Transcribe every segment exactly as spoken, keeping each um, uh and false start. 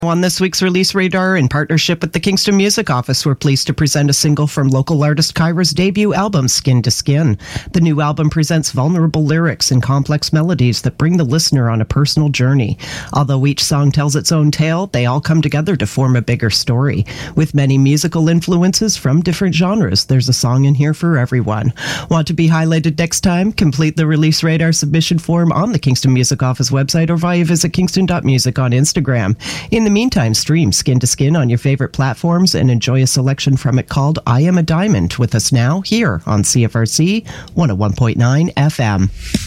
On this week's Release Radar, in partnership with the Kingston Music Office, we're pleased to present a single from local artist Kyra's debut album, Skin to Skin. The new album presents vulnerable lyrics and complex melodies that bring the listener on a personal journey. Although each song tells its own tale, they all come together to form a bigger story. With many musical influences from different genres, there's a song in here for everyone. Want to be highlighted next time? Complete the Release Radar submission form on the Kingston Music Office website or via visit kingston dot music on Instagram. In the meantime, stream Skin to Skin on your favorite platforms and enjoy a selection from it called I Am a Diamond with us now here on C F R C one oh one point nine F M.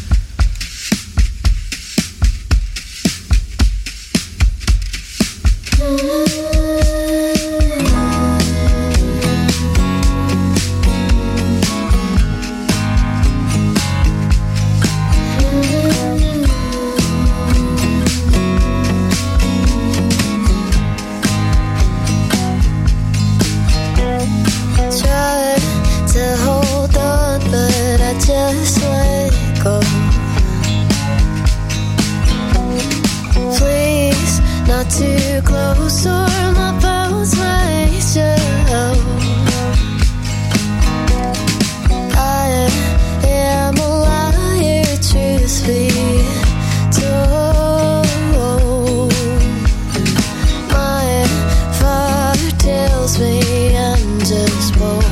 Too close or my bones might show. I am a liar, truth be told. My father tells me I'm just bold.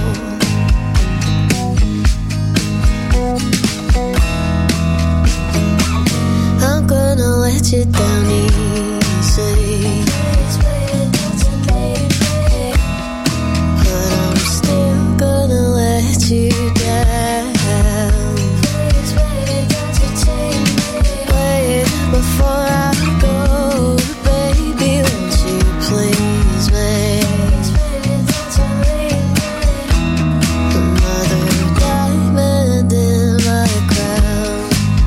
I'm gonna let you down easy. But I'm still gonna let you down. Wait before I go, baby, won't you please me? Another diamond in my crown.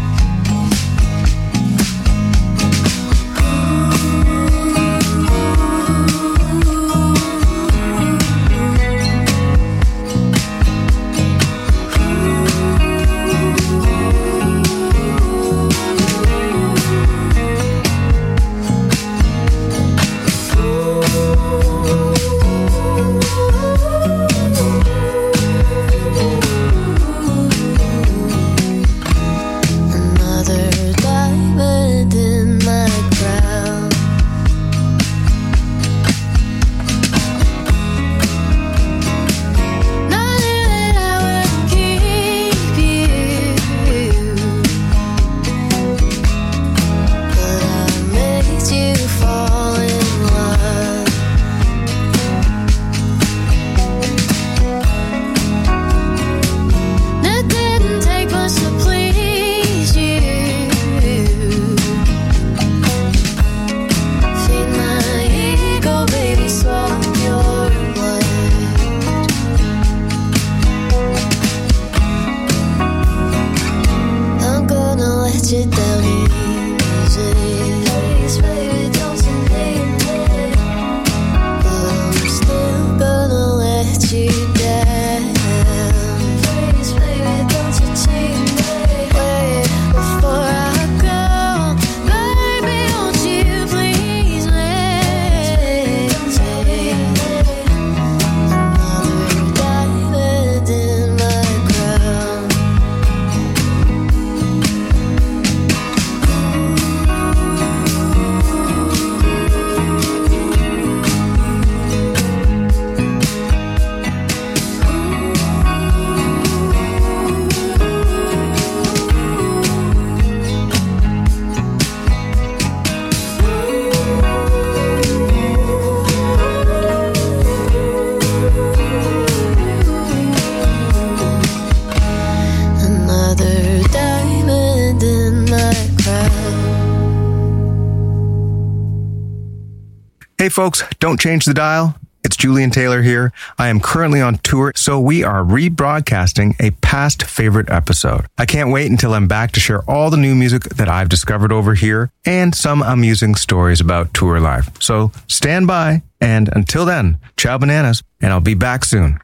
Hey folks, don't change the dial. It's Julian Taylor here. I am currently on tour, so we are rebroadcasting a past favorite episode. I can't wait until I'm back to share all the new music that I've discovered over here and some amusing stories about tour life. So stand by, and until then, ciao bananas, and I'll be back soon.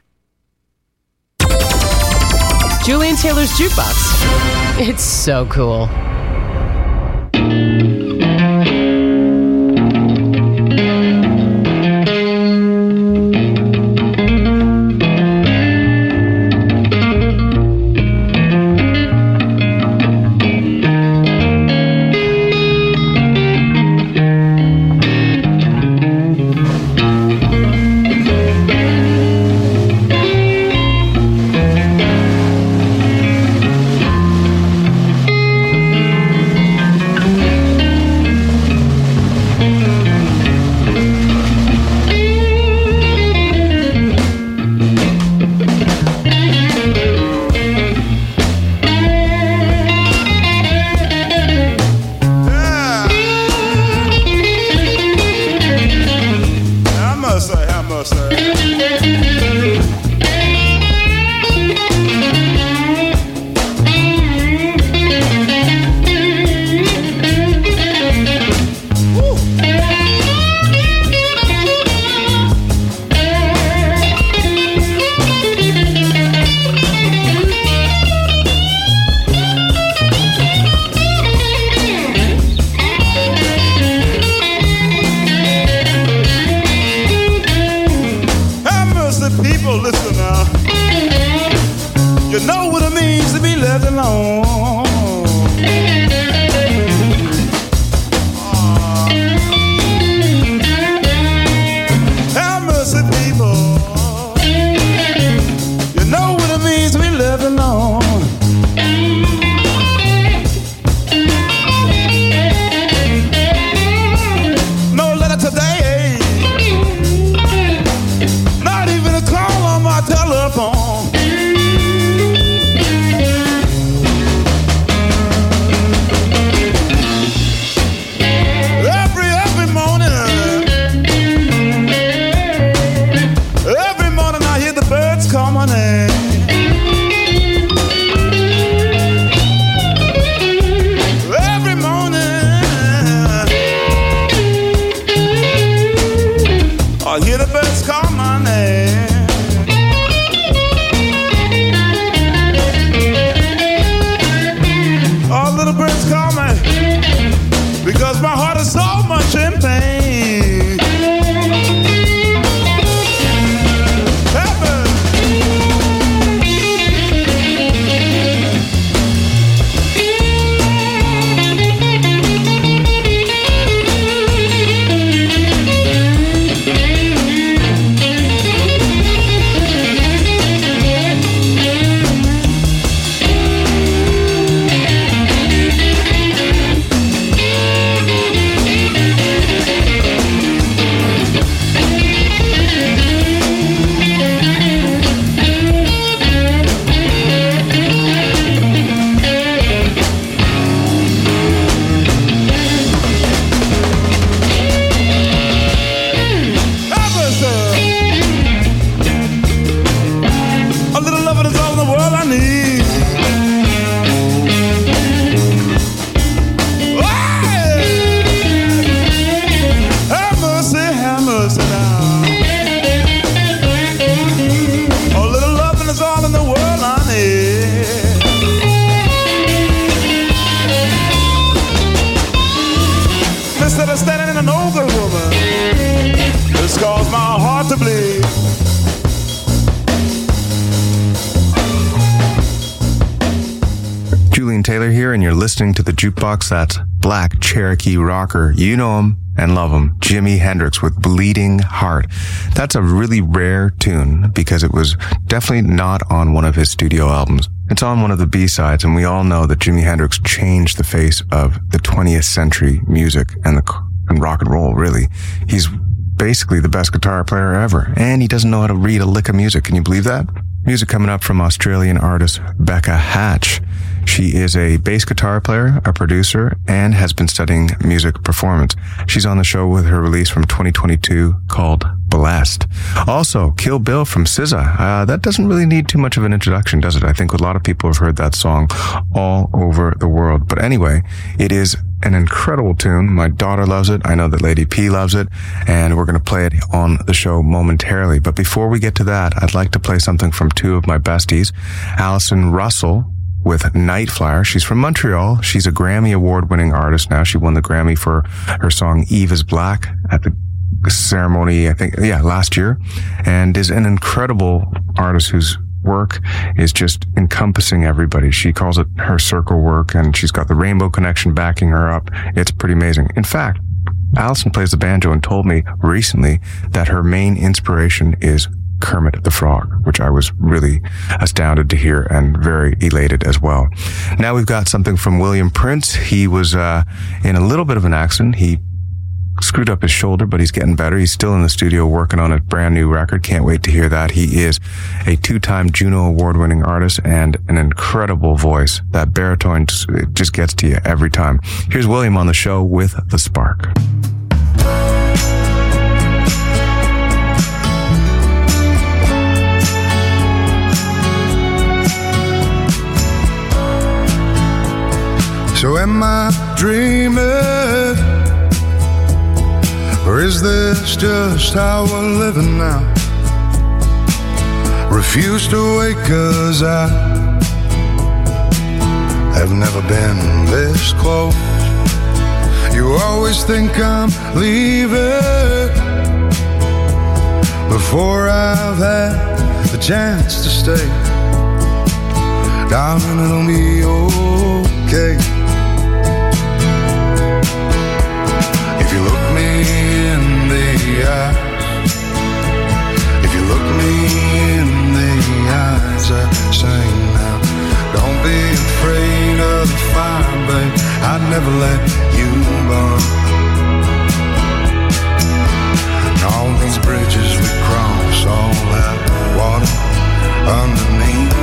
Julian Taylor's Jukebox. It's so cool. I hear the birds call my name. All little birds call me because my heart is so much in pain. Heaven. Julian Taylor here, and you're listening to the Jukebox. That's Black Cherokee rocker. You know him and love him, Jimi Hendrix with Bleeding Heart. That's a really rare tune because it was definitely not on one of his studio albums. It's on one of the B-sides, and we all know that Jimi Hendrix changed the face of the twentieth century music and the and rock and roll, really. He's basically the best guitar player ever, and he doesn't know how to read a lick of music. Can you believe that? Music coming up from Australian artist Becca Hatch. She is a bass guitar player, a producer, and has been studying music performance. She's on the show with her release from twenty twenty-two called Blessed. Also, Kill Bill from S Z A. Uh, that doesn't really need too much of an introduction, does it? I think a lot of people have heard that song all over the world. But anyway, it is an incredible tune. My daughter loves it. I know that Lady P loves it, and we're going to play it on the show momentarily. But before we get to that, I'd like to play something from two of my besties, Alison Russell with Night Flyer. She's from Montreal. She's a Grammy award-winning artist now. She won the Grammy for her song Eve is Black at the ceremony, I think, yeah, last year, and is an incredible artist whose work is just encompassing everybody. She calls it her circle work, and she's got the Rainbow Connection backing her up. It's pretty amazing. In fact, Alison plays the banjo and told me recently that her main inspiration is Kermit the Frog, which I was really astounded to hear and very elated as well. Now we've got something from William Prince. He was uh, in a little bit of an accident. He screwed up his shoulder, but he's getting better. He's still in the studio working on a brand new record. Can't wait to hear that. He is a two-time Juno award-winning artist and an incredible voice. That baritone just, it just gets to you every time. Here's William on the show with The Spark. So am I dreaming, or is this just how we're living now? Refuse to wake, 'cause I have never been this close. You always think I'm leaving before I've had the chance to stay. Darling, it'll be okay. If you look me in the eyes, if you look me in the eyes, I say now, don't be afraid of the fire, babe. I'd never let you burn. And all these bridges we cross all have water underneath.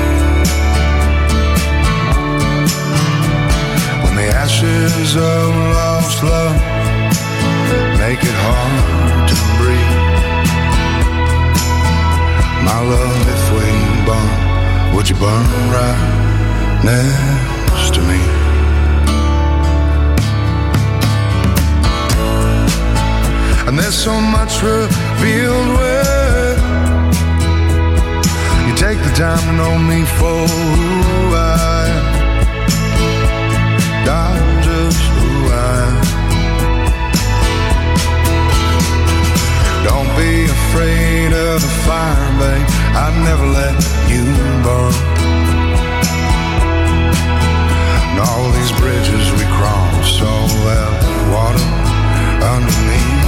When the ashes of lost love make it hard to breathe, my love, if we burn, would you burn right next to me? And there's so much revealed where you take the time to know me for who I am, not just who I am. Don't be afraid of the fire, babe, I'd never let you burn. And all these bridges we cross, so that water underneath.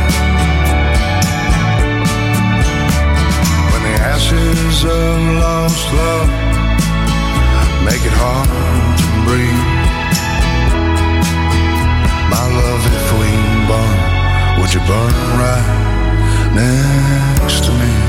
When the ashes of lost love make it hard to breathe, my love, if we burn, would you burn right next to me?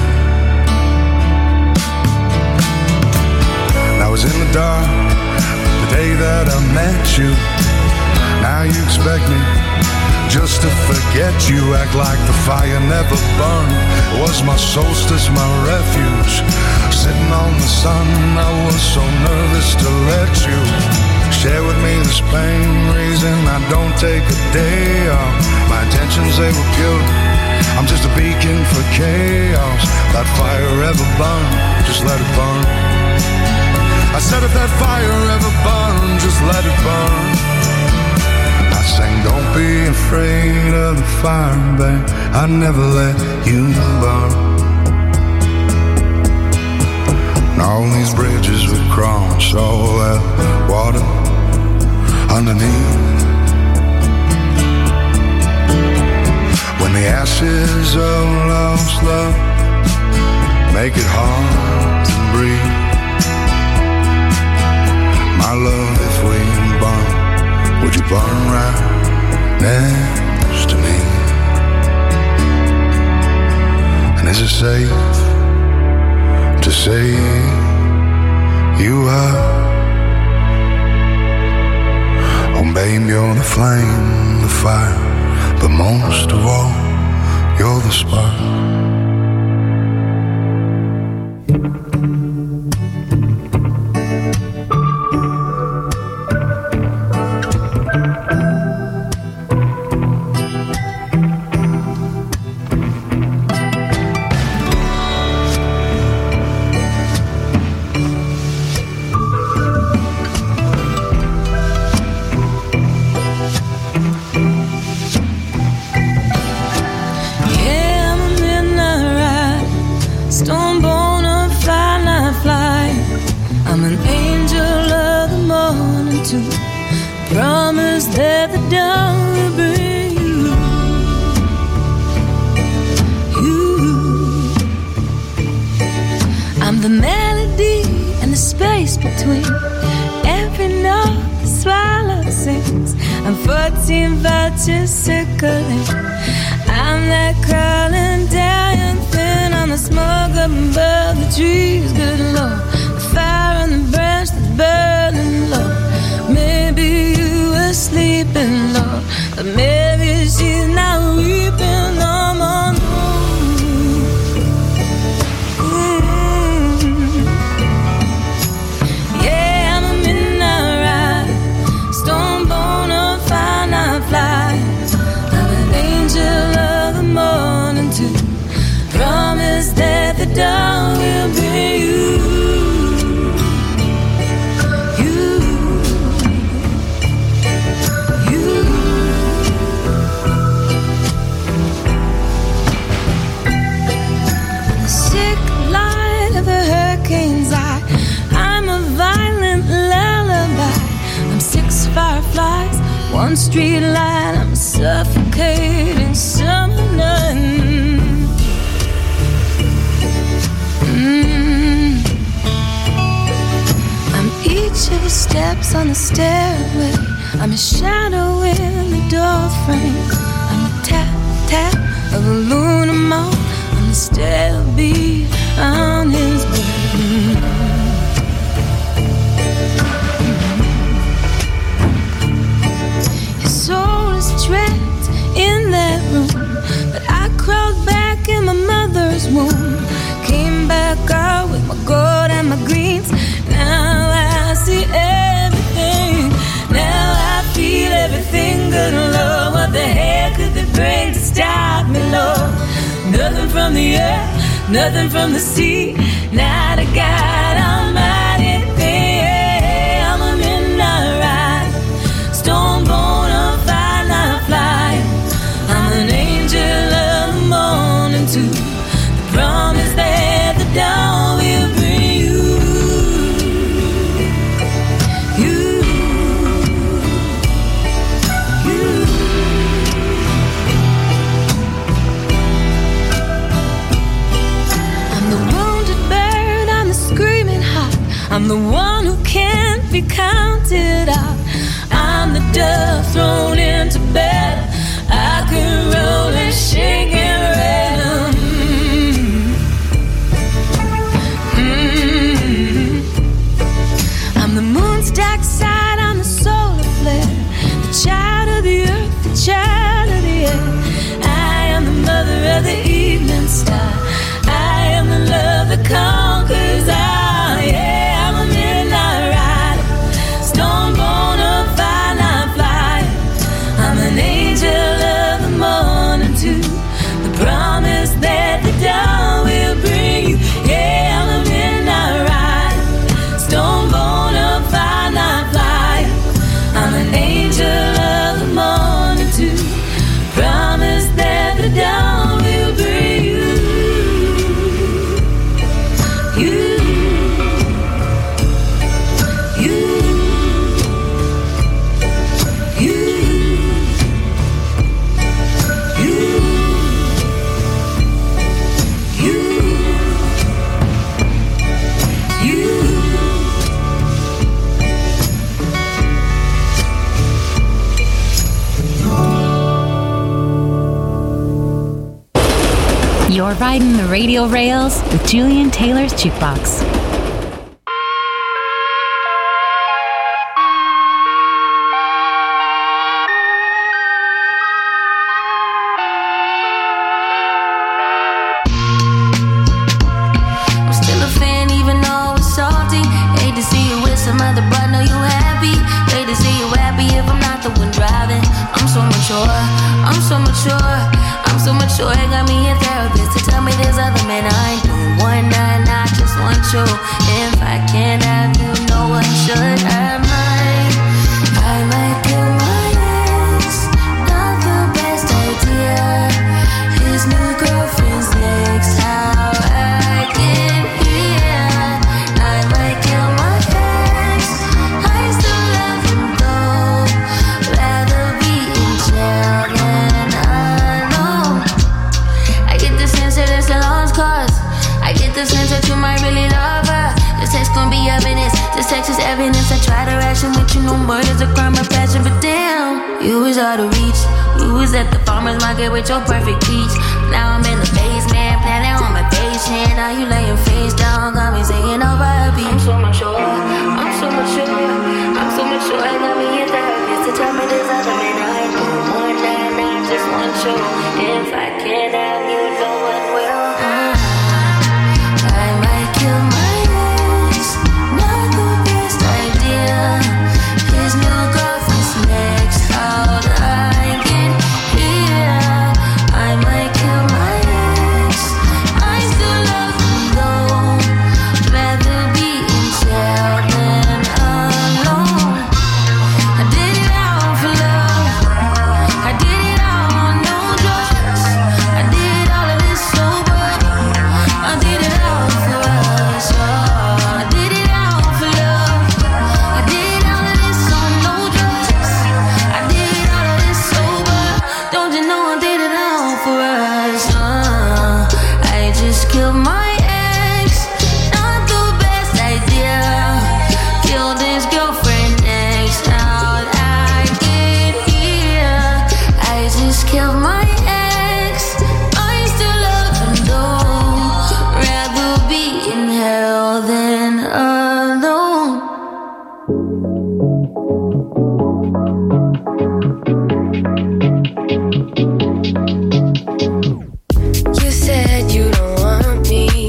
And I was in the dark the day that I met you. Now you expect me just to forget you, act like the fire never burned. It was my solstice, my refuge. Sitting on the sun, I was so nervous to let you share with me this pain, reason I don't take a day off. My intentions, they were pure, I'm just a beacon for chaos. That fire ever burn, just let it burn. I said if that fire ever burn, just let it burn. I sang, don't be afraid of the fire, babe, I never let you burn. And all these bridges we cross, all that water underneath. When the ashes of lost love make it hard to breathe, my love, if we burn, would you burn right next to me? And is it safe to say you are? Oh babe, you're the flame, the fire, but most of all, you're the spark. Just circling, I'm that crawling down thin on the smoke up above the trees. Good Lord, the fire on the branch that's burning low. Maybe you were sleeping, Lord, but maybe she's not weeping no more. Mm-hmm. Yeah, I'm a midnight ride, stone bone on fire, not fly. Promise that the dawn will bring you, you, you. The sick light of a hurricane's eye, I'm a violent lullaby. I'm six fireflies, one street light, I'm suffocating summer night. Mm. I'm each of the steps on the stairway, I'm a shadow in the door frame. I'm the tap, tap of a lunar moth on the stale beat on his brain. His soul is trapped in that room, but I crawled back in my mother's womb. Came back out with my gold and my greens. Now I see everything. Now I feel everything. Good Lord, what the hell could they bring to stop me? Nothing from the earth, nothing from the sea. Not a God Almighty thing. I'm a midnight rider, stone born on fire, night flyer. I'm an angel of the morning too. The promise that the dawn will bring you. You, you. I'm the wounded bird, I'm the screaming heart. I'm the one who can't be counted out. I'm the dove thrown into bed. I can roll and shake and rattle. Mm-hmm. I'm the moon's dark side, I'm the solar flare. The child of the earth, the child of the air. I am the mother of the evening star. I am the love that conquers all. Yeah, I'm a midnight rider, stone born of fire, night flyer. I'm an angel of the morning too. The promise that the dawn will bring you. Yeah, I'm a midnight rider, stone born of fire, night flyer. I'm an angel of the morning too. Promise that the dawn will bring you. You, you, you, you, you, you. You're riding the radio rails with Julian Taylor's Jukebox. I'm still a fan even though it's salty. Hate to see you with some other but know you happy. Hate to see you happy if I'm not the one driving. I'm so mature, I'm so mature, I'm so mature. It got me a therapist to tell me there's other men I ain't doing one night. I just want you. If I can't have you, know what should I might, I might kill my ex. Not the best idea. His new girlfriend's next. How I get here. I might kill my ex. I still love him though. Rather be in jail than alone. I get the sense that it's a lost cause. I get the sense that you might really love her. This text gon' be evidence. This text is evidence. I try to ration with you. No murder's a crime of passion. But damn, you was out of reach. You was at the farmer's market with your perfect peach. Now I'm in the basement, planning on my patient. Now you laying face down, got me singing over a beat. I'm so mature, I'm so mature, I'm so mature. I got me a therapist to tell me there's other men I ain't doing one night. I just want you. If I can't have you, no one will. I might kill my ex. Not the best idea. His new girlfriend's next. How'd I get here? I might kill my ex. I still love him though. Rather be in jail than alone. I did it all for love. I did it all on no drugs. I did all of this sober. I did it all for us. Oh, I did it all for love. I did all of this on no drugs. I did all of this sober. Don't you know I did it all for us? Uh, I just killed my ex. Not the best idea. Killed his girlfriend next. How'd I get here? I just killed my ex. I still love him though. Rather be in hell than alone. You said you don't want me.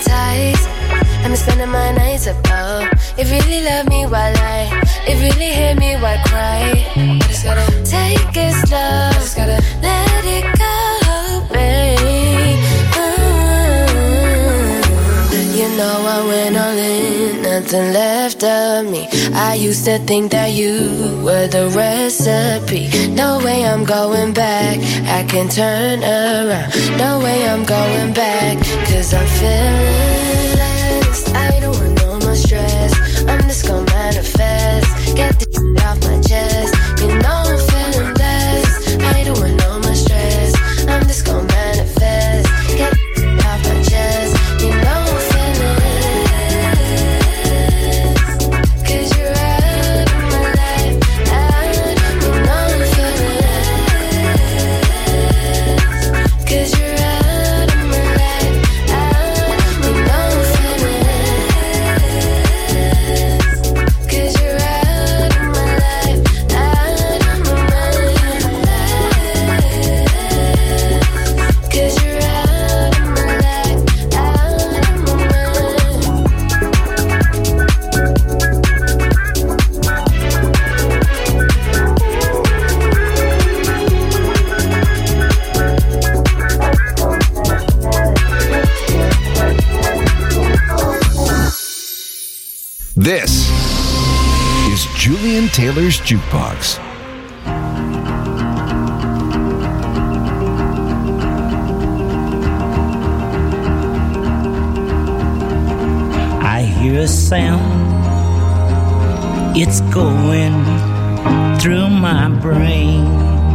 hypnotized. I'm spending my nights above. It really love me while I, it really hit me while I cry. I just gotta take it slow. I just gotta let it go, babe. Mm-hmm. You know I went all in, nothing left of me. I used to think that you were the recipe. No way I'm going back, I can turn around. No way I'm going back, cause I'm feeling less. I don't want no more stress, I'm just gonna manifest. Get this shit off my chest, you know I'm feeling blessed. I don't want no more stress, I'm just gonna manifest. Get this shit off my chest, you know I'm feeling blessed. Cause you're out of my life, out, you know I'm feeling blessed. Cause you're out of my life, out, you know I'm feeling blessed. Cause you're out of my life, out of my life. Cause you're out of my life, out of my This is Julian Taylor's Jukebox. I hear a sound, it's going through my brain.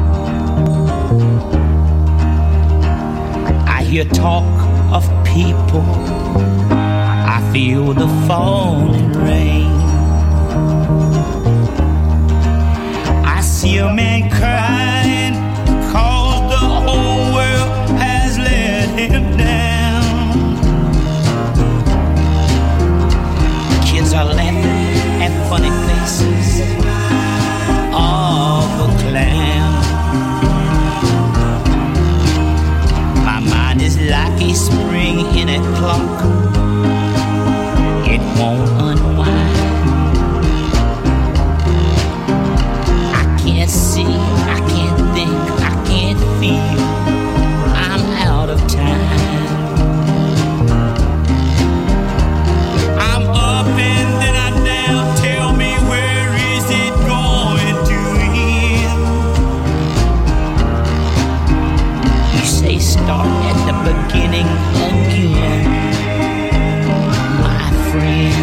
I hear talk of people, I feel the falling rain. I see a man crying, cause the whole world has let him down. Kids are laughing at funny faces of a clown. My mind is like a spring in a clock, it won't unwind. I can't see, I can't think, I can't feel, I'm out of time. I'm up and then I'm down, tell me where is it going to end? You say start at the beginning again, my friend.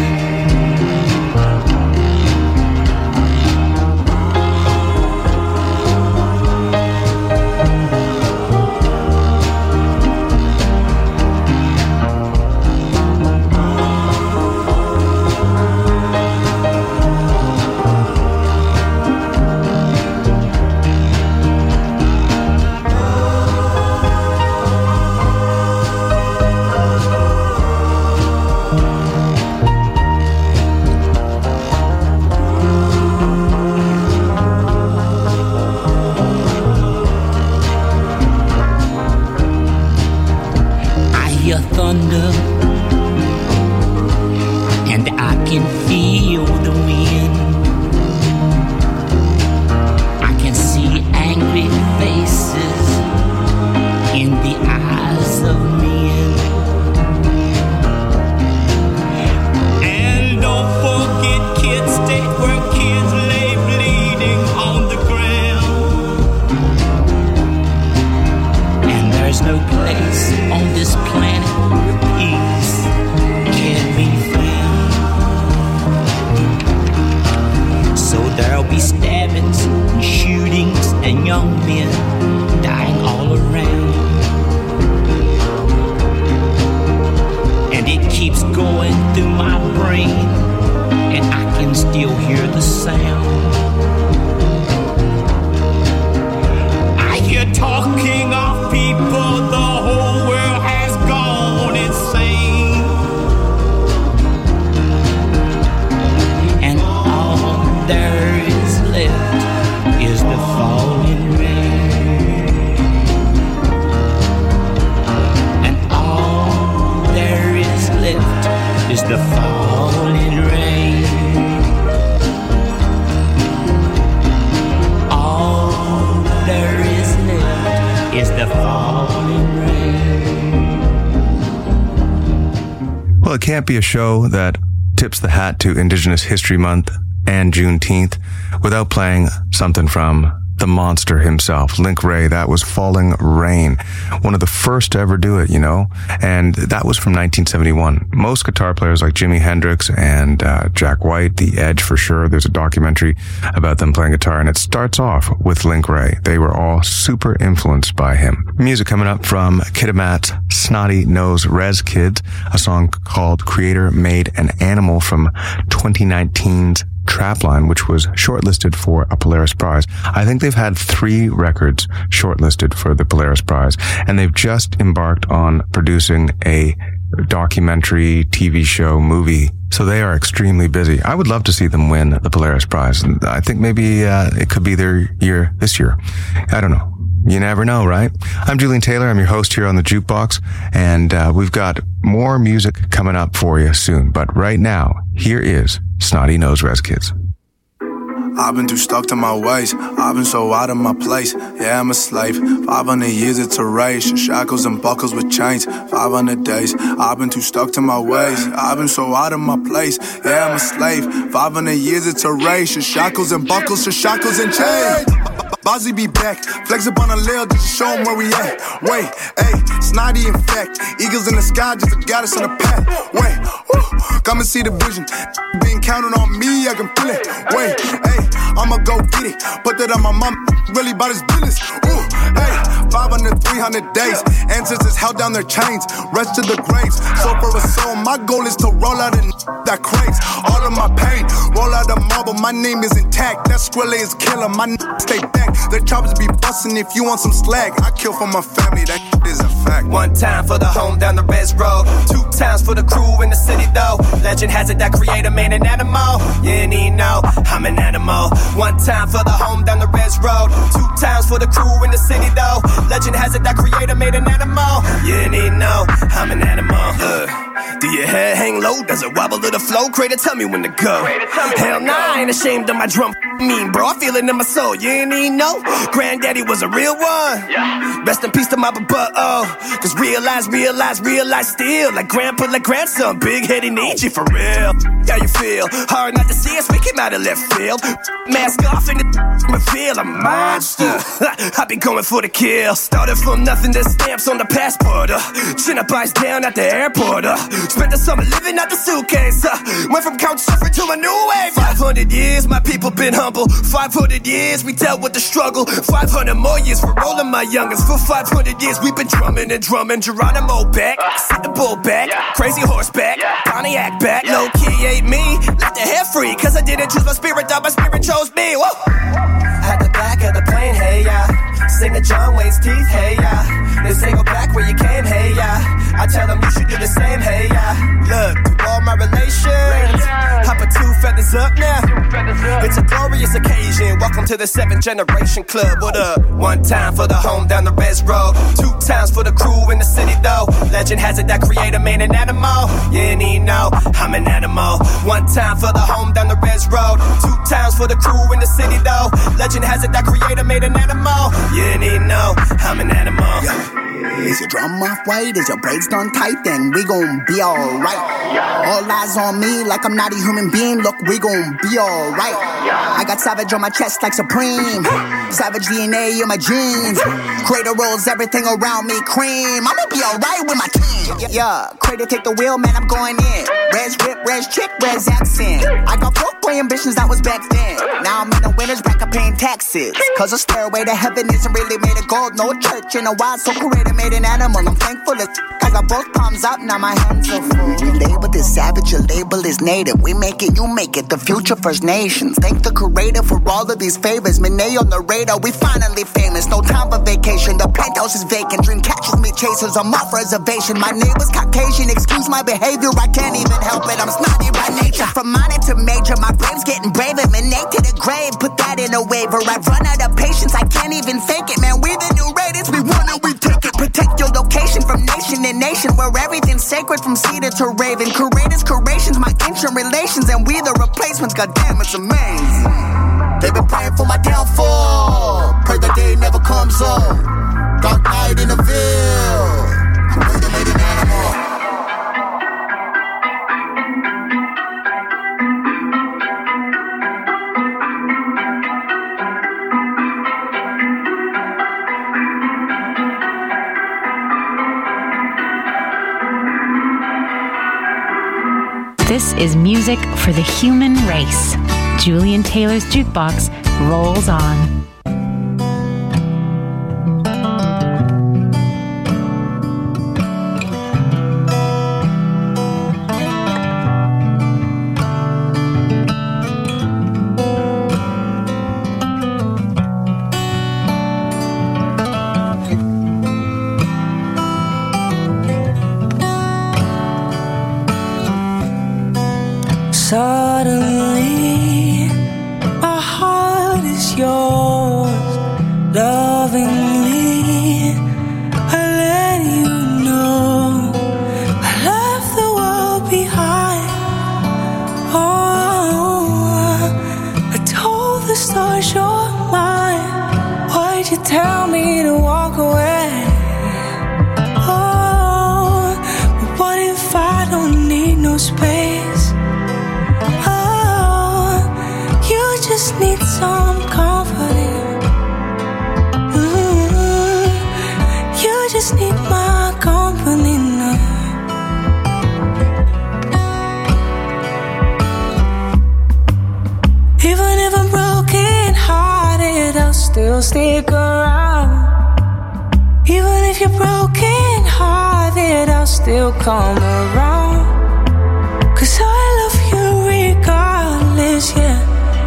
I hear thunder and I can feel the wind. I can see angry faces in the eyes of men. And don't forget Kids State, where kids lay bleeding on the ground. And there's no place on this planet where peace can be found. So there'll be stabbings and shootings and young men dying all around. And it keeps going through my brain, and I can still hear the sound. I hear talking of people, the whole world has gone insane. And all there is left is the falling rain. the falling rain. All there is left is the falling rain. Well, it can't be a show that tips the hat to Indigenous History Month and Juneteenth without playing something from the monster himself, Link Wray. That was Falling Rain, one of the first to ever do it, you know, and that was from nineteen seventy-one. Most guitar players like Jimi Hendrix and uh, Jack White, The Edge for sure, there's a documentary about them playing guitar, and it starts off with Link Wray. They were all super influenced by him. Music coming up from Kitimat's Snotty Nose Rez Kids, a song called Creator Made an Animal from twenty nineteen's Trapline, which was shortlisted for a Polaris Prize. I think they've had three records shortlisted for the Polaris Prize, and they've just embarked on producing a documentary, T V show, movie. So they are extremely busy. I would love to see them win the Polaris Prize. And I think maybe uh, it could be their year this year. I don't know. You never know, right? I'm Julian Taylor. I'm your host here on the Jukebox, and uh, we've got more music coming up for you soon. But right now, here is Snotty Nose Rez Kids. I've been too stuck to my ways. I've been so out of my place. Yeah, I'm a slave. five hundred years it's a race. Shackles and buckles with chains. five hundred days. I've been too stuck to my ways. I've been so out of my place. Yeah, I'm a slave. five hundred years it's a race. Shackles and buckles, shackles and chains. Bozzy be back. Flex up on a lil just to show him where we at. Wait, ayy, snotty in fact. Eagles in the sky just to got us in the path. Wait, woo, come and see the vision. Being counted on me, I can feel it. Wait, ayy. I'ma go get it. Put that on my mom, really about his business. Ooh, hey, five hundred, three hundred days. Ancestors held down their chains, rest to the graves. So for a soul, my goal is to roll out and that craves. All of my pain, roll out the marble, my name is intact. That Skrilla is killer, my n- stay back. The choppers be bustin' if you want some slag. I kill for my family, that is a fact. One time for the home down the Rez Road. Two times for the crew in the city though. Legend has it that creator made an animal. You need know, I'm an animal. One time for the home down the Rez Road. Two times for the crew in the city though. Legend has it that creator made an animal. You need know, I'm an animal. uh, Do your head hang low? Does it wobble to the flow? Creator, tell me when to go. Hell nah, I ain't ashamed of my drum mean, bro, I feel it in my soul. You ain't even know Granddaddy was a real one. Yeah. Rest in peace to my butt, oh. Cause realize, realize, realize still. Like grandpa, like grandson, big headed need you for real. How you feel? Hard not to see us, we came out of left field. Mask off in the feel a monster. I be going for the kill. Started from nothing to stamps on the passport. Uh. Chin up, eyes down at the airport. Uh. Spent the summer living out the suitcase. Uh. Went from couch surfing to a new wave. five hundred years, my people been humble. five hundred years, we dealt with the struggle. five hundred more years for rolling my youngest. For five hundred years, we've been drumming and drumming. Geronimo back, set the bull back. Crazy horseback, Pontiac back. Low key ain't me, let the hair free. Cause I didn't choose my spirit, though my spirit chose me. Whoa. At the back of the plane, hey yeah. Sing the John Wayne's teeth, hey yeah. They say go back where you came, hey yeah. I tell them you should do the same, hey yeah. Look, through all my relations, hop a two feathers up now. It's a glorious occasion. Welcome to the seventh generation club. What up? One time for the home down the Rez Road. Two times for the crew in the city though. Legend has it that creator made an animal. You need know, I'm an animal. One time for the home down the Rez Road. Two times for the crew in the city though. Legend has it that creator made an animal. You need know, I'm an animal. Is your drum off white? Is your braids done tight? Then we gon' be alright. All eyes on me like I'm not a human being. Look, we gon' be alright. I got savage on my chest like Supreme. Savage D N A in my jeans. Crater rolls everything around me cream. I'ma be alright with my team. Yeah, Crater take the wheel, man, I'm going in. Rez rip, Rez chick, Rez accent. I got four boy ambitions, that was back then. Now I'm in the winner's bracket paying taxes. Cause a stairway to heaven isn't really made of gold. No church in a while, so Crater made an animal. I'm thankful as I got both palms up, now my hands are full. We label is savage, your label is native. We make it, you make it, the future First Nations. Thank the Creator for all of these favors. Minay on the radar, we finally famous. No time for vacation, the penthouse is vacant. Dream catches me chasers, I'm off reservation. My neighbor's Caucasian, excuse my behavior, I can't even help it. I'm snotty by nature. From minor to major, my brain's getting braver. Minay to the grave, put that in a waiver. I've run out of patience, I can't even fake it. Man, we the new raiders, we want it, we take it. Protect your location from nation independent nation where everything's sacred from cedar to raven. Curators, curations, my ancient relations, and we the replacements. Goddamn, it's amazing. They've been praying for my downfall. Pray the day never comes up. Dark night in the Ville. I'm regulated animal. This is music for the human race. Julian Taylor's Jukebox rolls on. Suddenly, my heart is yours. Lovingly, I let you know I left the world behind. Oh, I told the stars you're mine. Why'd you tell me to walk away? Oh, but what if I don't need no space? Just need some comforting. Mm-hmm. You just need my company now. Even if I'm broken hearted, I'll still stick around. Even if you're broken hearted, I'll still come around. 'Cause I love you regardless, yeah.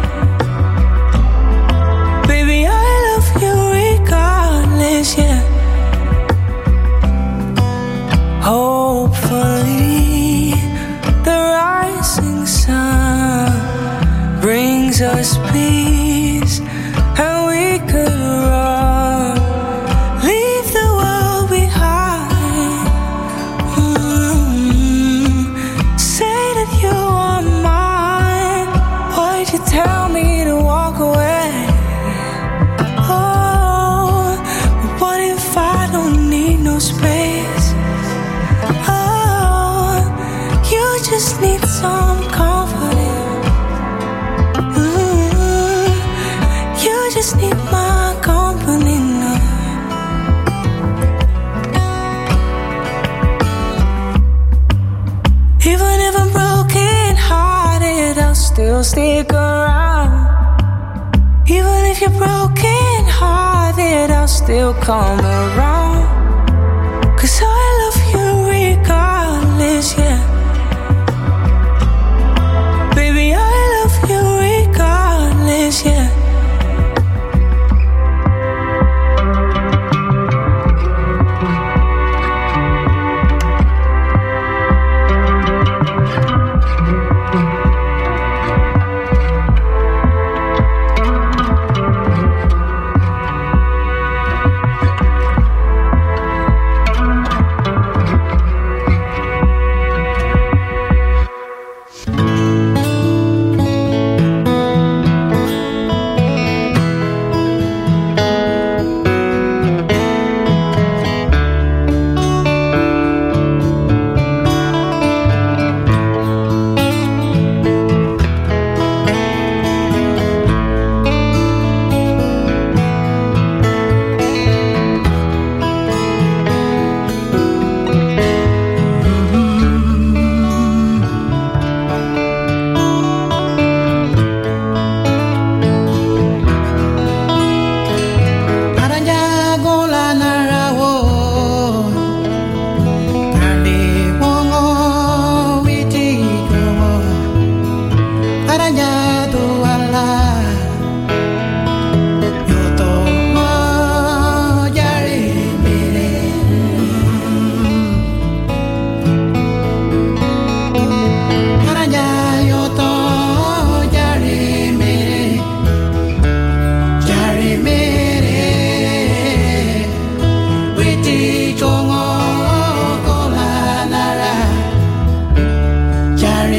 Yeah. Hopefully, the rising sun brings us peace, and we could run, leave the world behind. Mm-hmm. Say that you are mine. Why'd you tell me to walk away? Space. Oh, you just need some comforting. Mm-hmm. You just need my company now. Even if I'm broken hearted, I'll still stick around. Even if you're broken hearted, I'll still come around. 'Cause I love you regardless, yeah. Baby, I love you regardless, yeah.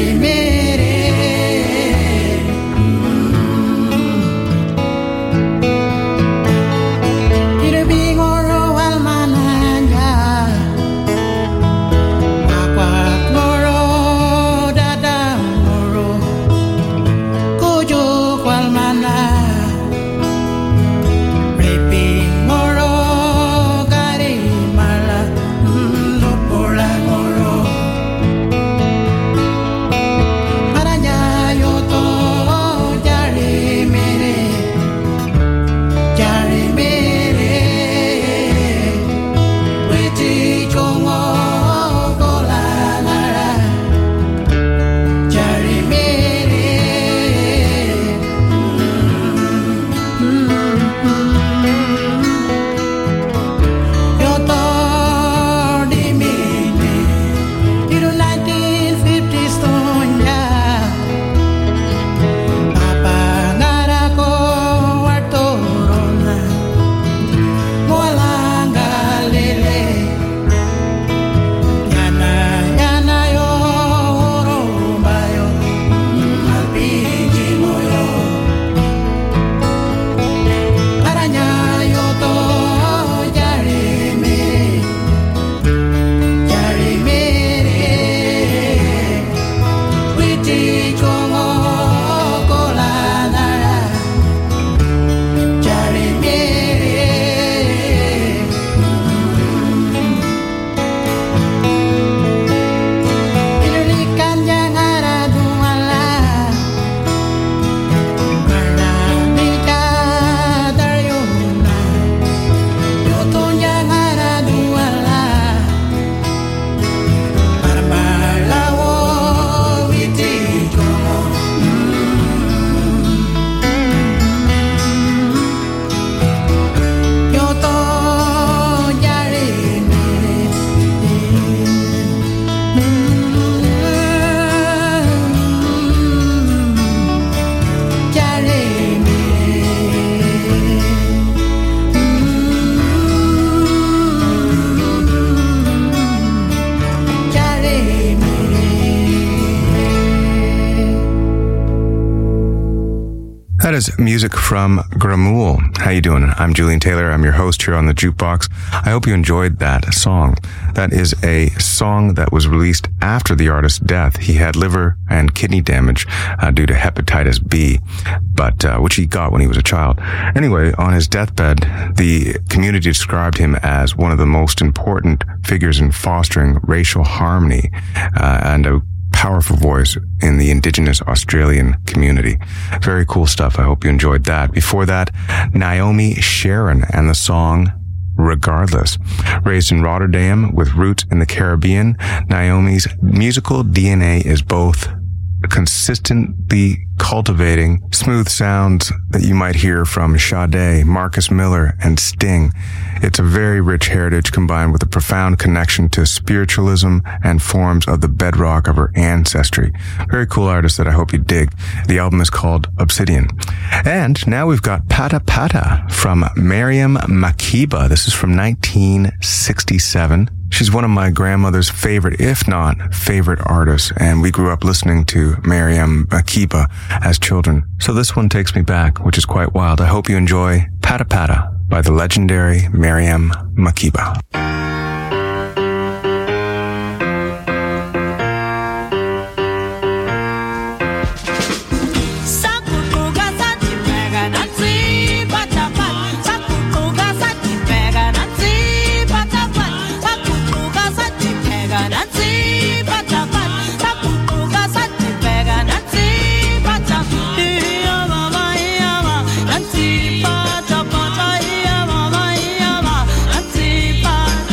That is music from Gramool. How you doing? I'm Julian Taylor. I'm your host here on the Jukebox. I hope you enjoyed that song. That is a song that was released after the artist's death. He had liver and kidney damage uh, due to hepatitis B, but uh, which he got when he was a child. Anyway, on his deathbed, the community described him as one of the most important figures in fostering racial harmony uh, and a powerful voice in the Indigenous Australian community. Very cool stuff. I hope you enjoyed that. Before that, Naomi Sharon and the song Regardless. Raised in Rotterdam with roots in the Caribbean, Naomi's musical D N A is both consistently cultivating smooth sounds that you might hear from Sade, Marcus Miller, and Sting. It's a very rich heritage combined with a profound connection to spiritualism and forms of the bedrock of her ancestry. Very cool artist that I hope you dig. The album is called Obsidian. And now we've got Pata Pata from Miriam Makeba. This is from nineteen sixty-seven. She's one of my grandmother's favorite, if not favorite artists, and we grew up listening to Miriam Makeba as children. So this one takes me back, which is quite wild. I hope you enjoy Pata Pata by the legendary Miriam Makeba. Pata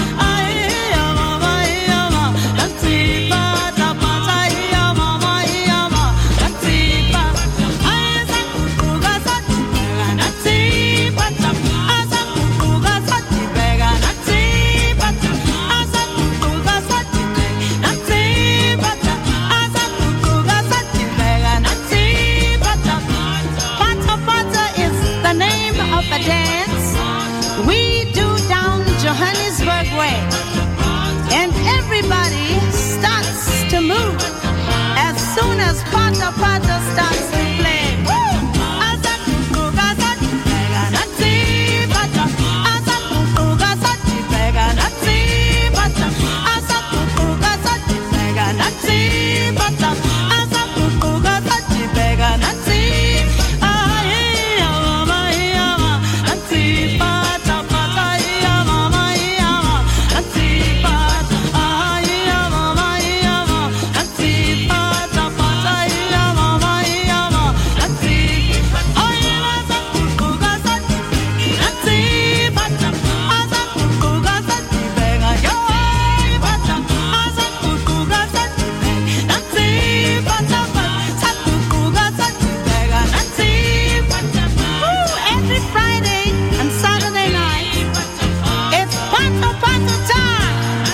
pata pata starts to play. Woo! Asa kukuga sati pega nati pata. Asa kukuga sati pega nati pata. Asa kukuga sati pega nati pata. Asa kukuga sati pega nati. Ah yeah, mama yeah, mama nati pata pata yeah, mama yeah, mama nati pata. Ah yeah, mama yeah, mama nati pata pata yeah, mama yeah, mama nati. Oh yeah, asa kukuga sati nati pata. Asa kukuga sati pega yo pata. Asa kukuga sati pega nati pata pata. Asa kukuga sati pega nati pata. Woo! Every Friday and Saturday night, it's pata pata time.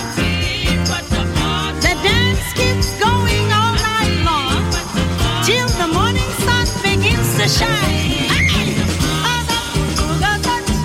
The dance keeps going all night long till the morning sun begins to shine. Asa kukuga sati,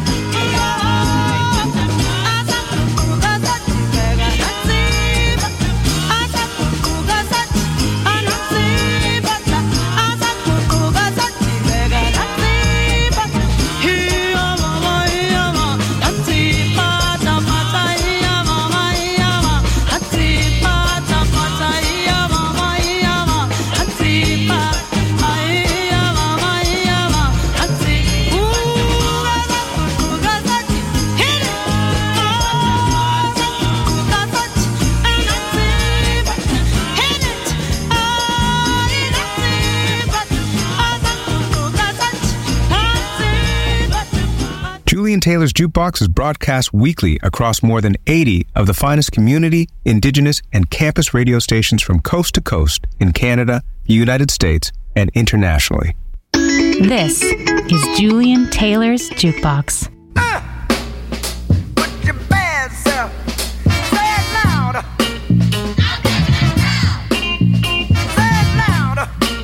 asa kukuga sati pega nati pata. Asa kukuga sati, nati pata. Asa kukuga sati pega nati pata. Hiya mama, hiya mama, nati pata pata. Hiya mama, hiya mama, nati pata pata. Hiya mama, hiya mama, nati pata. Hiya mama, hiya mama, nati. Ooh, asa kukuga sati, hit it. Asa kukuga sati, nati pata, hit it. Ah, nati pata. Asa kukuga sati, nati pata. Julian Taylor's Jukebox is broadcast weekly across more than eighty of the finest community, indigenous, and campus radio stations from coast to coast in Canada, the United States, and internationally. This is Julian Taylor's Jukebox. Put your bad self. Say it louder. Say it louder.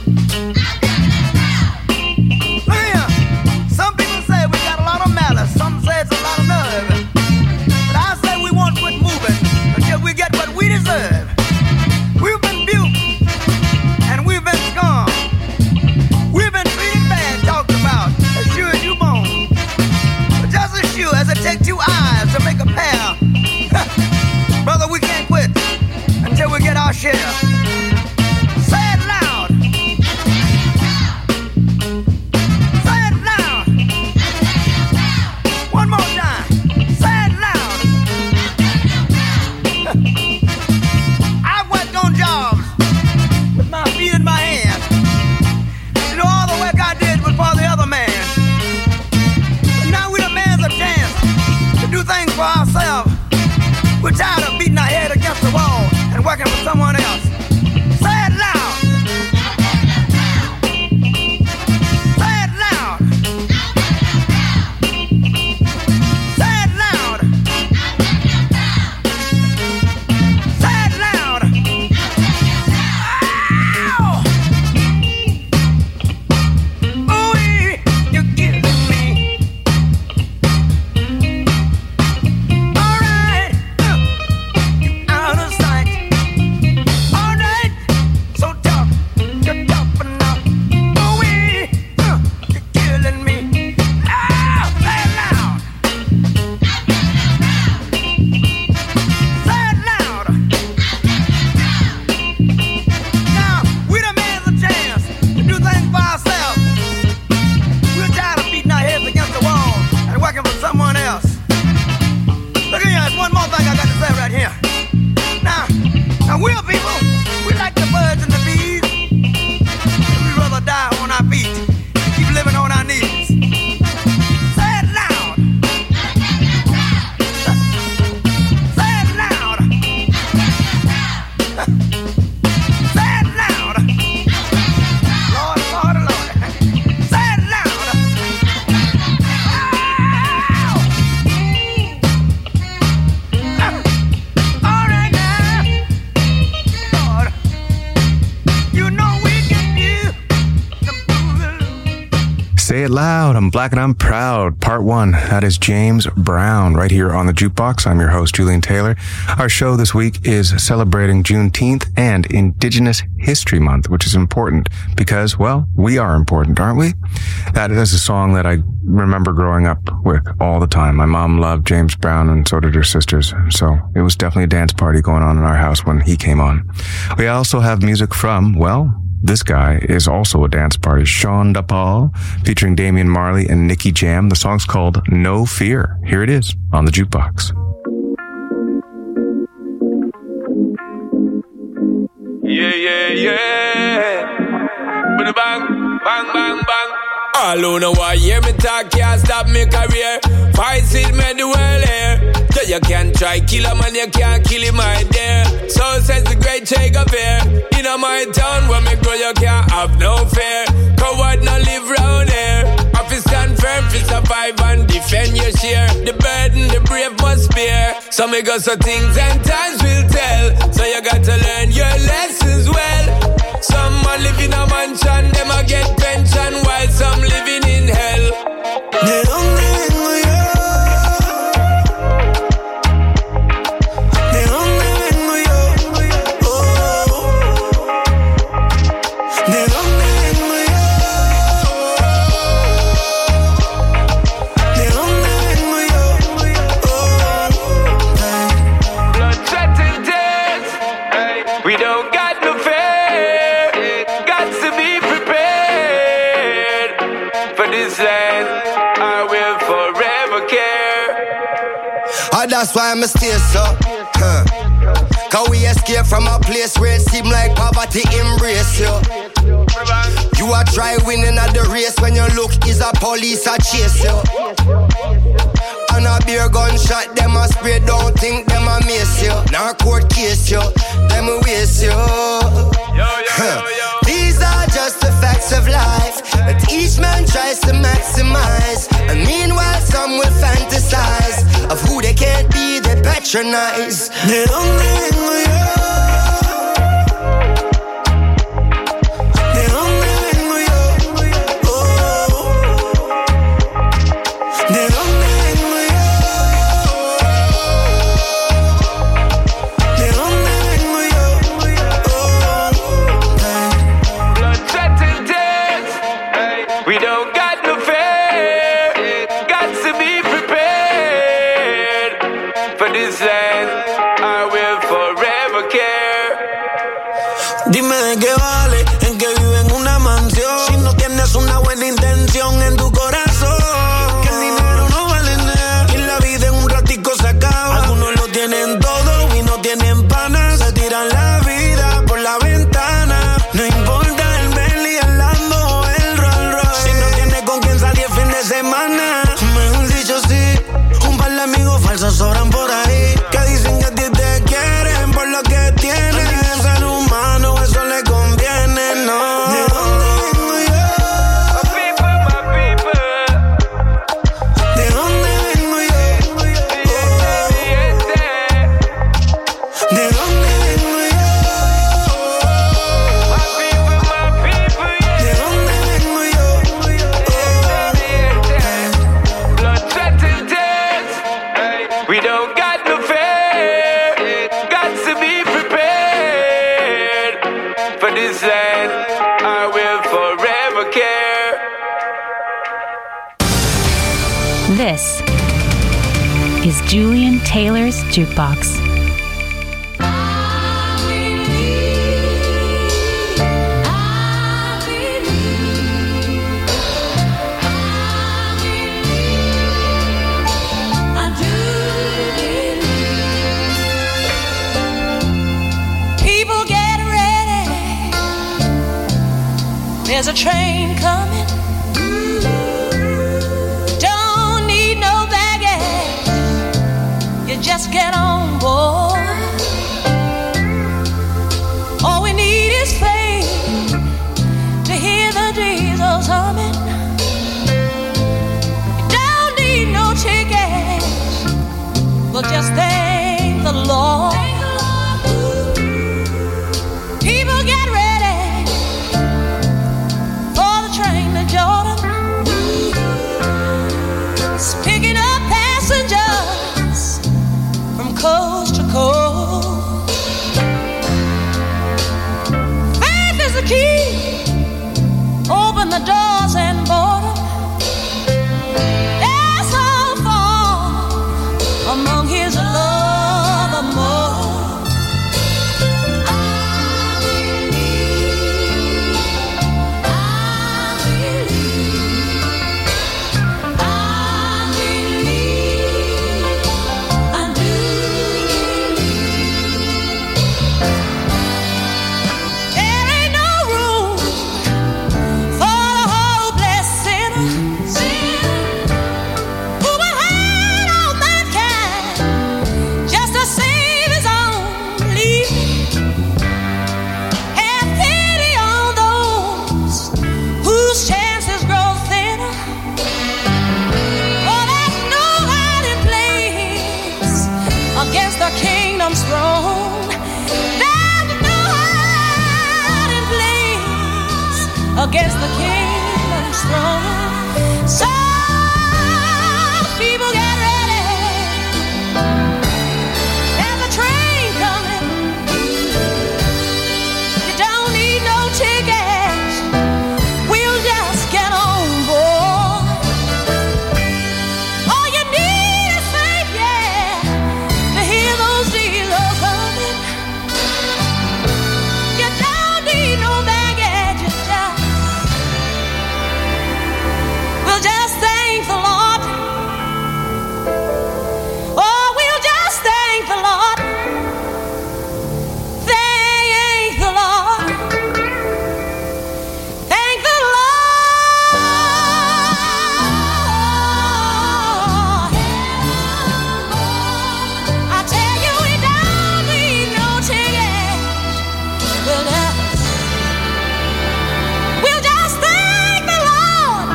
Look here. Some people say we got a lot of malice. Some say it's a lot of nerve. But I say we won't quit moving until we get what we deserve. We've been built and we've been scorned. We've been treated bad, talked about, as sure as you born. But Say It Loud. I'm Black and I'm Proud. Part one. That is James Brown right here on the Jukebox. I'm your host, Julian Taylor. Our show this week is celebrating Juneteenth and Indigenous History Month, which is important because, well, we are important, aren't we? That is a song that I remember growing up with all the time. My mom loved James Brown and so did her sisters. So it was definitely a dance party going on in our house when he came on. We also have music from, well, this guy is also a dance party. Sean DaPaul, featuring Damian Marley and Nicky Jam. The song's called No Fear. Here it is on the Jukebox. Yeah, yeah, yeah. With a bang, bang, bang, bang. All who know why hear me talk can't stop me career. Fight it, made the world here. So you can try kill a man, you can't kill him right there. So says the great Che Guevara. In my town where me grow, you can't have no fear. Coward no live round here. Office stand firm to survive and defend your share. The burden the brave must bear. So me got some things and times will tell. So you got to learn your lessons well. Some man live in a mansion, them a get pension, while some living in hell. ¿De dónde vengo yo? ¿De dónde vengo yo? Oh. ¿De dónde vengo yo? ¿De dónde vengo yo? Oh. Hey. Blood, sweat and tears. Hey. We don't got no fear. Got to be prepared for this land. I will forever care. Oh, that's why I'm stay so. Huh. Cause we escape from a place where it seem like poverty embrace you. You are try winning at the race when you look is a police a chase you. And a beer gunshot, them a spray, don't think them a miss you. Now court case you, them a waste you. Huh. These are just the facts of life that each man tries to maximize. And meanwhile some will fantasize of who they can't be, they patronize. ¿De dónde vengo yo? ¿De dónde vengo yo? Oh. ¿De dónde vengo yo? ¿De dónde vengo yo? Oh. Hey. Blood, sweat and tears. Hey. We don't got no fear. Got to be prepared for this land. I will forever care. Dime de qué vale, en que vive en una mansión. Si no tienes una buena intención en tu corazón, que el dinero no vale nada y la vida en un ratico se acaba. Algunos lo tienen todo y no tienen panas. Se tiran la vida por la ventana. No importa el Bentley, el Lambo o el Rolls Royce. Si no tienes con quien salir fin de semana, mejor dicho sí. Un par de amigos falsos sobran por ahí, que dicen que a ti te quieren por lo que tienes. Ningún ser humano eso le conviene, no. ¿De dónde vengo yo? My people, my people. ¿De dónde vengo yo? Oh. ¿De dónde vengo yo? My people, my people. ¿De dónde vengo yo? Oh. Blood, sweat and tears. Hey. We don't got no fear. Got to be prepared for this land. I will forever care. This is Julian Taylor's Jukebox. People get ready. There's a train coming. Don't need no baggage. You just get on board. All we need is faith to hear the diesels humming. You don't need no tickets, but just thank the Lord. People get ready for the train to Jordan. against the kingdom's throne. So people get ready. There's a train coming. You don't need no tickets. We'll just get on board. All you need is faith, yeah, to hear those wheels coming. You don't need no baggage. You just, we'll just thank the Lord. Oh, we'll just thank the Lord. Thank the Lord. Thank the Lord. I tell you, we don't need no ticket. We'll just, we'll just thank the Lord.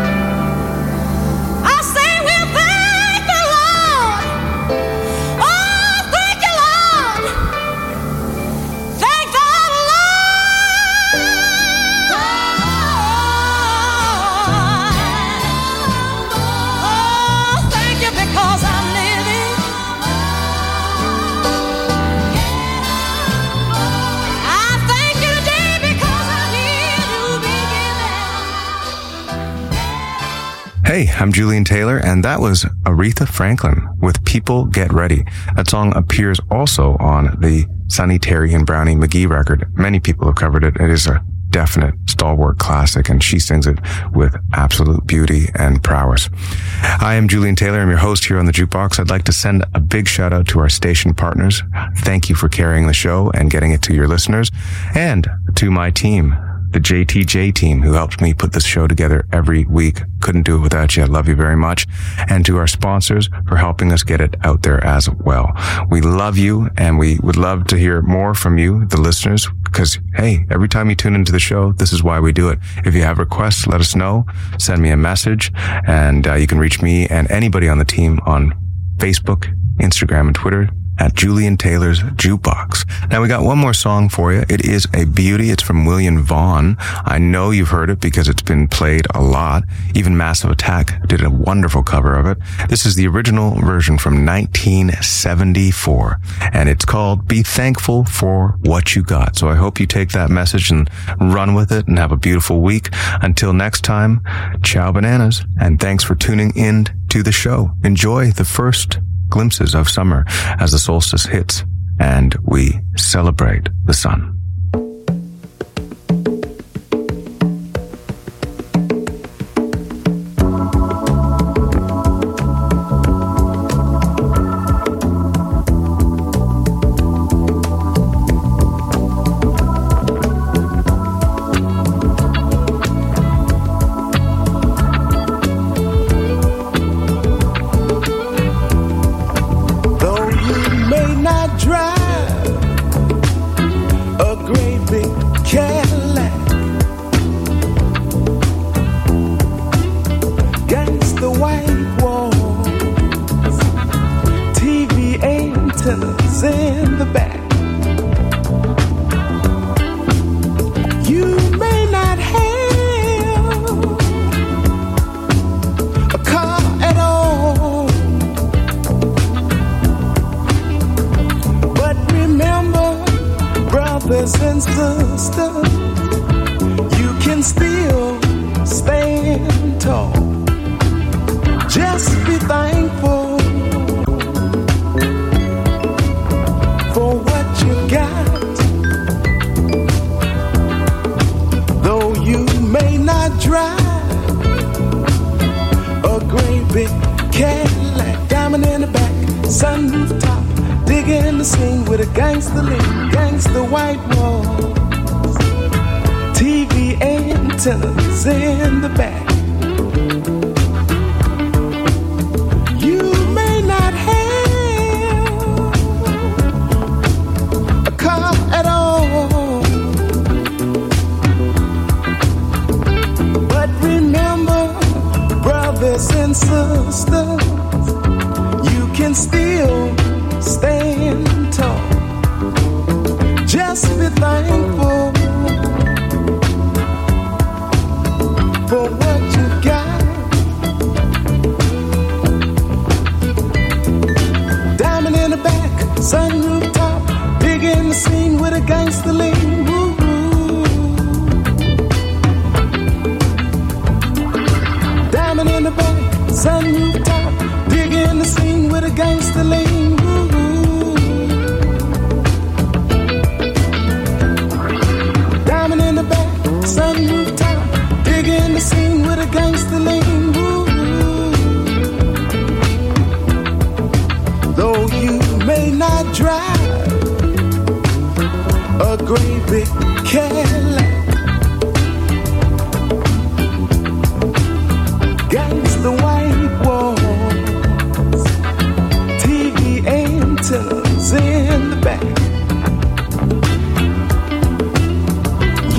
I say we'll thank the Lord. Oh, thank you, Lord. Thank the Lord. Oh, thank you because I'm living. I thank you today because I'm here to be given. Hey, I'm Julian Taylor, and that was Aretha Franklin with People Get Ready. That song appears also on the Sonny Terry and Brownie McGee record. Many people have covered it. It is a definite stalwart classic, and she sings it with absolute beauty and prowess. I am Julian Taylor. I'm your host here on the Jukebox. I'd like to send a big shout out to our station partners. Thank you for carrying the show and getting it to your listeners, and to my team, the J T J team, who helped me put this show together every week. Couldn't do it without you. I love you very much. And to our sponsors for helping us get it out there as well. We love you, and we would love to hear more from you, the listeners, because, hey, every time you tune into the show, this is why we do it. If you have requests, let us know. Send me a message, and uh, you can reach me and anybody on the team on Facebook, Instagram, and Twitter at Julian Taylor's Jukebox. Now, we got one more song for you. It is a beauty. It's from William Vaughn. I know you've heard it because it's been played a lot. Even Massive Attack did a wonderful cover of it. This is the original version from nineteen seventy-four, and it's called Be Thankful for What You Got. So I hope you take that message and run with it and have a beautiful week. Until next time, ciao bananas, and thanks for tuning in to the show. Enjoy the first glimpses of summer as the solstice hits and we celebrate the sun. In the back, you may not have a car at all, but remember, brothers and sisters, you can still stand tall. Just be thankful for what you got. Though you may not drive a great big Cadillac, diamond in the back, sunroof top, digging the scene with a gangster lean, gangster white walls, T V antennas in the back.